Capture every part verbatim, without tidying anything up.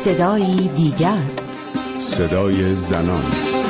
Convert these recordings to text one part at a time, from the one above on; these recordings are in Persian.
صدایی دیگر، صدای زنان.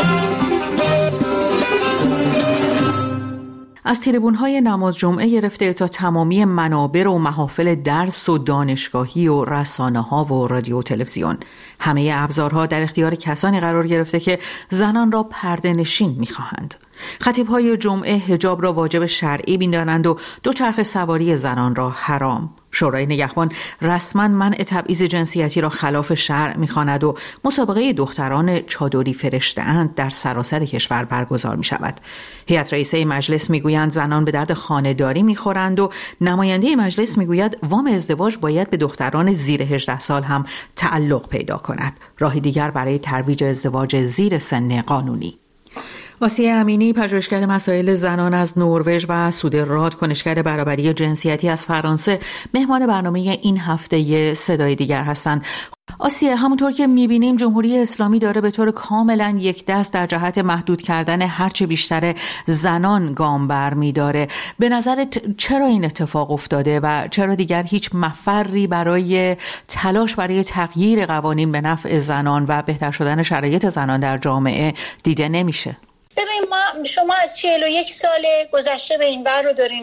از تریبون‌های نماز جمعه گرفته تا تمامی منابر و محافل درس و دانشگاهی و رسانه‌ها و رادیو و تلویزیون، همه ابزارها در اختیار کسانی قرار گرفته که زنان را پرده نشین می‌خواهند. خطیب‌های جمعه حجاب را واجب شرعی می‌دانند و دوچرخه سواری زنان را حرام. شورای نگهبان رسما منع تبعیض جنسیتی را خلاف شرع می‌خواند و مسابقه دختران چادری فرشته‌اند در سراسر کشور برگزار می‌شود. هیئت رئیسه مجلس می‌گویند زنان به درد خانه‌داری می‌خورند و نماینده مجلس می‌گوید وام ازدواج باید به دختران زیر هجده سال هم تعلق پیدا کند. راه دیگر برای ترویج ازدواج زیر سن قانونی. آسیه امینی، پژوهشگر مسائل زنان از نروژ و سودراد، کنشگر برابری جنسیتی از فرانسه، مهمان برنامه این هفته صدای دیگر هستند. آسیه، همونطور که میبینیم جمهوری اسلامی داره به طور کاملا یک دست در جهت محدود کردن هرچه بیشتر زنان گام بر میداره. به نظرت چرا این اتفاق افتاده و چرا دیگر هیچ مفری برای تلاش برای تغییر قوانین به نفع زنان و بهتر شدن شرایط زنان در جامعه دیده نمیشه؟ ببین، ما شما از چهل و یک سال گذشته به این ور رو دارین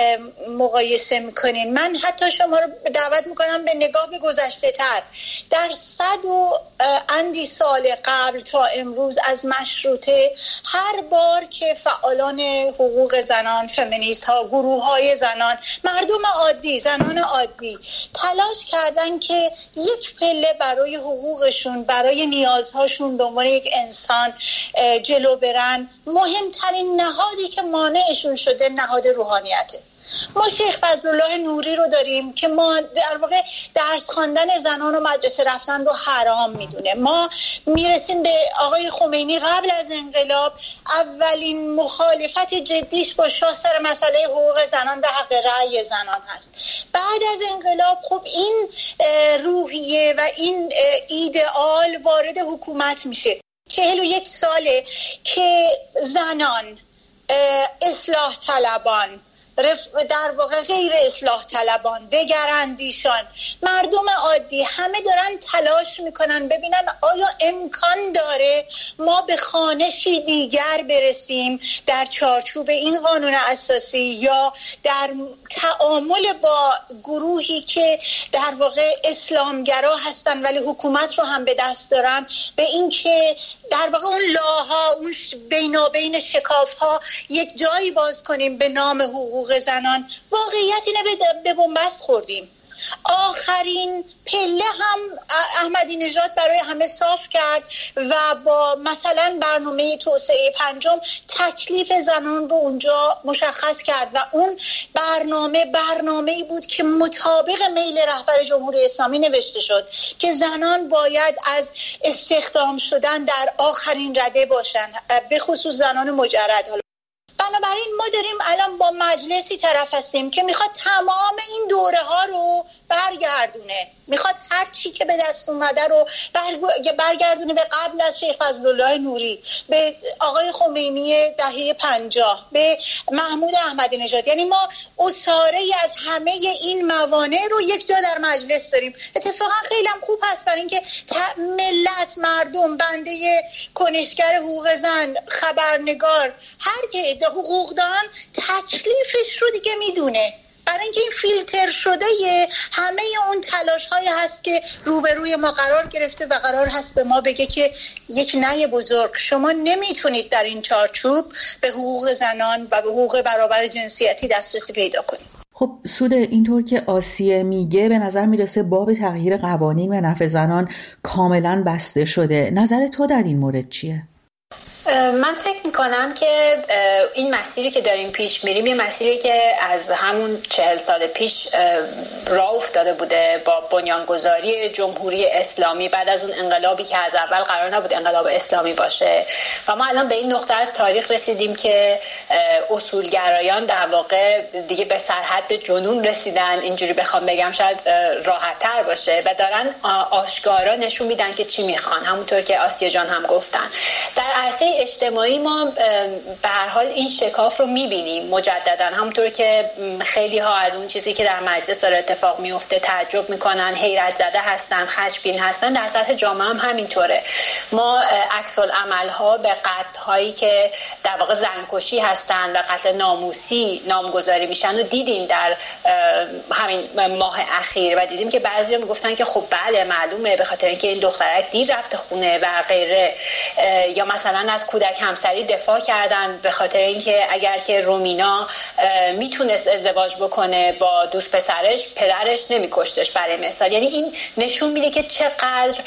مقایسه میکنین. من حتی شما رو دعوت میکنم به نگاه به گذشته تر. در صد و اندی سال قبل تا امروز از مشروطه، هر بار که فعالان حقوق زنان، فمینیست ها، گروه های زنان، مردم عادی، زنان عادی تلاش کردن که یک پله برای حقوقشون، برای نیازهاشون به عنوان یک انسان جلو برن، مهمترین نهادی که مانعشون شده نهاد روحانیته. ما شیخ فضلالله نوری رو داریم که ما در واقع درس خواندن زنان و مدرسه رفتن رو حرام میدونه. ما میرسیم به آقای خمینی قبل از انقلاب، اولین مخالفت جدیش با شاه سر مسئله حقوق زنان و حق رأی زنان هست. بعد از انقلاب خب این روحیه و این ایدئال وارد حکومت میشه. چهل و یک ساله که زنان، اصلاح طلبان، در واقع غیر اصلاح طلبان، دگراندیشان، مردم عادی همه دارن تلاش میکنن ببینن آیا امکان داره ما به خوانشی دیگر برسیم در چارچوب این قانون اساسی یا در تعامل با گروهی که در واقع اسلامگرا هستن ولی حکومت رو هم به دست دارن، به این که در واقع اون لاها، اون بینابین شکافها یک جایی باز کنیم به نام حقوق زنان. واقعیت اینه به بنبست خوردیم. آخرین پله هم احمدی نژاد برای همه صاف کرد و با مثلا برنامه توسعه پنجم تکلیف زنان رو اونجا مشخص کرد و اون برنامه برنامه‌ای بود که مطابق میل رهبر جمهوری اسلامی نوشته شد که زنان باید از استخدام شدن در آخرین رده باشن، به خصوص زنان مجرد. بنابراین ما داریم الان با مجلسی طرف هستیم که میخواد تمام این دوره ها رو برگردونه، میخواد هر چی که به دست اومده رو برگردونه به قبل از شیخ فضلالله نوری، به آقای خمینی دهه پنجاه، به محمود احمدی نژاد. یعنی ما اساره از همه این موانع رو یک جا در مجلس داریم. اتفاقا خیلی هم خوب هست برای اینکه ملت، مردم، بنده کنشگر حقوق زن، خبرنگار، هر که حقوقدان تکلیفش رو دیگه میدونه، برای اینکه این فیلتر شده یه همه اون تلاش های هست که روبروی ما قرار گرفته و قرار هست به ما بگه که یک نه بزرگ، شما نمیتونید در این چارچوب به حقوق زنان و به حقوق برابر جنسیتی دسترسی پیدا کنید. خب سود، اینطور که آسیه میگه به نظر میرسه باب تغییر قوانین به نفع زنان کاملا بسته شده. نظر تو در این مورد چیه؟ من فکر میکنم که این مسیری که داریم پیش میریم یه مسیری که از همون چهل سال پیش راه افتاده بوده با بنیانگذاری جمهوری اسلامی بعد از اون انقلابی که از اول قرار نبود انقلاب اسلامی باشه و ما الان به این نقطه از تاریخ رسیدیم که اصولگرایان در واقع دیگه به سرحد جنون رسیدن، اینجوری بخوام بگم شاید راحت تر باشه و دارن آشکارا نشون میدن که چی میخوان، همونطور که آسیه جان هم گفتن. در عرصه اجتماعی ما به هر حال این شکاف رو میبینیم مجددا، همونطور که خیلی ها از اون چیزی که در مجلس داره اتفاق میفته تعجب میکنن، حیرت زده هستن، خشمگین هستن. در سطح جامعه هم همینطوره. ما عکس العمل ها به قتل هایی که در واقع زنکشی هستن و قتل ناموسی نامگذاری میشن و دیدیم در همین ماه اخیر و دیدیم که بعضیا میگفتن که خب بله معلومه به خاطر اینکه این دخترک دیر رفته خونه و غیره، یا مثلا از کودک همسری دفاع کردن به خاطر اینکه اگر که رومینا میتونست ازدواج بکنه با دوست پسرش، پدرش نمیکشتش برای مثال. یعنی این نشون میده که چقدر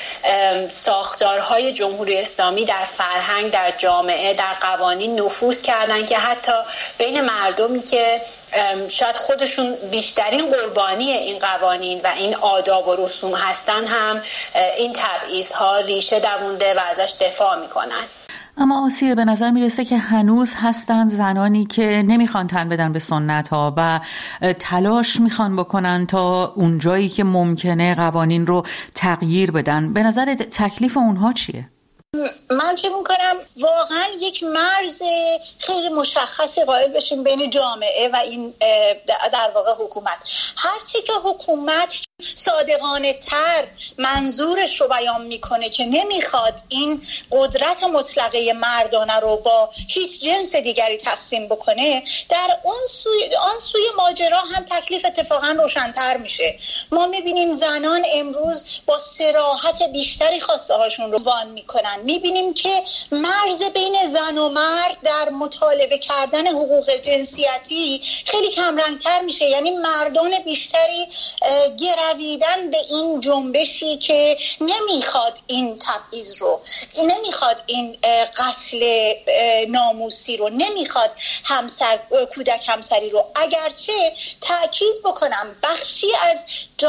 ساختارهای جمهوری اسلامی در فرهنگ، در جامعه، در قوانین نفوذ کردن که حتی بین مردمی که شاید خودشون بیشترین قربانی این قوانین و این آداب و رسوم هستن هم این تبعیض‌ها ریشه دوونده و ازش دفاع میکنن. اما آسیه، به نظر میرسه که هنوز هستن زنانی که نمیخوان تن بدن به سنت ها و تلاش میخوان بکنن تا اون جایی که ممکنه قوانین رو تغییر بدن. به نظر تکلیف اونها چیه؟ من فکر می‌کنم واقعا یک مرز خیلی مشخصی قائل بشیم بین جامعه و این در واقع حکومت. هرچی که حکومت صادقانه تر منظورش رو بیان میکنه که نمیخواد این قدرت مطلقه مردانه رو با هیچ جنس دیگری تقسیم بکنه، در اون سوی آن سوی ماجرا هم تکلیف اتفاقا روشن‌تر میشه. ما میبینیم زنان امروز با صراحت بیشتری خواسته هاشون رو بیان میکنن. میبینیم که مرز بین زن و مرد در مطالبه کردن حقوق جنسیتی خیلی کمرنگتر میشه. یعنی مردان بیشتری گرویدن به این جنبشی که نمیخواد این تبعیض رو، نمیخواد این قتل ناموسی رو، نمیخواد همسر کودک همسری رو. اگرچه تأکید بکنم بخشی از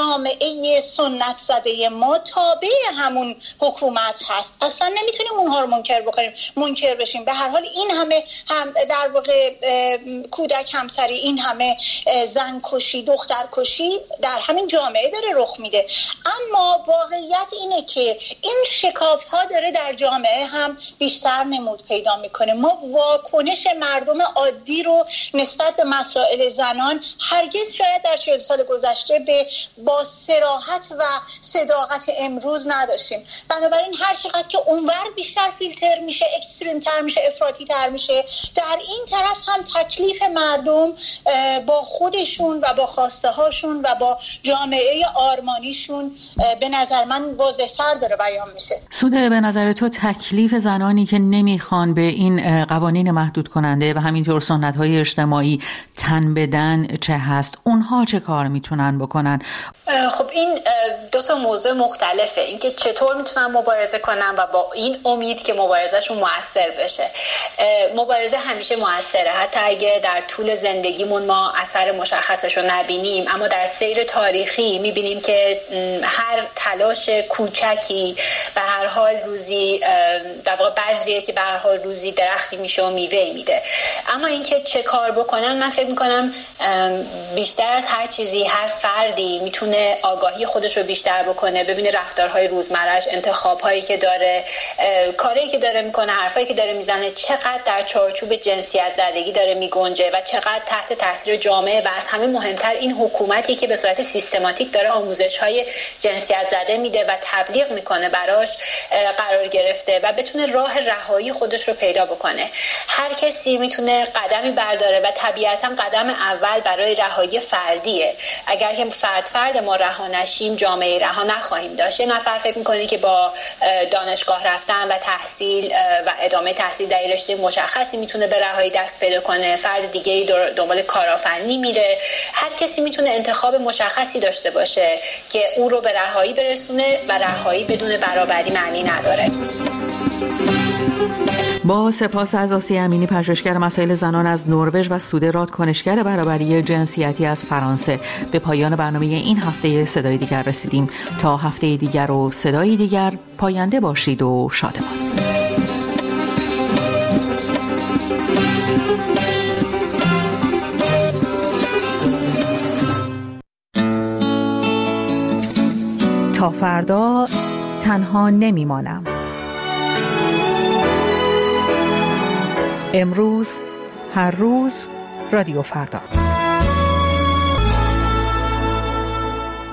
جامعه سنت زده ما تابع همون حکومت هست، اصلا نمیتونیم اونها رو منکر بکنیم منکر بشیم. به هر حال این همه هم در واقع کودک همسری، این همه زن کشی، دختر کشی در همین جامعه داره رخ میده. اما واقعیت اینه که این شکاف ها داره در جامعه هم بیشتر نمود پیدا میکنه. ما واکنش مردم عادی رو نسبت به مسائل زنان هرگز شاید در چهل سال گذشته به با صراحت و صداقت امروز نداشتیم. بنابراین هر چقدر که اونور بیشتر فیلتر میشه، اکستریم تر میشه، افراطی تر میشه، در این طرف هم تکلیف مردم با خودشون و با خواسته هاشون و با جامعه آرمانیشون به نظر من واضح‌تر داره بیان میشه. سوده، به نظر تو تکلیف زنانی که نمیخوان به این قوانین محدود کننده و همینطور سنت‌های اجتماعی تن بدن چه هست؟ اونها چه کار میتونن بکنن؟ خب این دو تا موضوع مختلفه. اینکه چطور میتونن مبارزه کنن و با این امید که مبارزهشون موثر بشه. مبارزه همیشه موثره، حتی اگه در طول زندگیمون ما اثر مشخصش رو نبینیم، اما در سیر تاریخی میبینیم که هر تلاش کوچکی به هر حال روزی در واقع بذریه که به هر حال روزی درختی میشه و میوه میده. اما اینکه چه کار بکنن، من فکر میکنم بیشتر از هر چیزی هر فردی میتونه آگاهی خودش رو بیشتر بکنه، ببینه رفتارهای روزمره‌اش، انتخاب‌هایی که داره، کاری که داره میکنه، حرفایی که داره میزنه چقدر در چارچوب جنسیت زدگی داره میگنجه و چقدر تحت تاثیر جامعه و از همه مهمتر این حکومتی که به صورت سیستماتیک داره آموزش‌های جنسیت زده میده و تبلیغ میکنه براش قرار گرفته و بتونه راه رهایی خودش رو پیدا بکنه. هر کسی میتونه قدمی برداره و طبیعتاً قدم اول برای رهایی فردیه. اگر که فرد فرد ما رها نشیم، جامعه رها نخواهیم داشت. یه نفر فکر میکنه که با دانشگاه رفتن و تحصیل و ادامه تحصیل در رشته مشخصی میتونه به رهایی دست پیدا کنه، فرد دیگه‌ای دنبال کارآفرینی میره. هر کسی میتونه انتخاب مشخصی داشته باشه که او رو به رهایی برسونه و رهایی بدون برابری معنی نداره. با سپاس از آسیه امینی، پژوهشگر مسائل زنان از نروژ و سوده راد، کنشگر برابری جنسیتی از فرانسه، به پایان برنامه این هفته صدای دیگر رسیدیم. تا هفته دیگر و صدای دیگر، پاینده باشید و شادمان. تا فردا تنها نمیمانم. امروز، هر روز، رادیو فردا.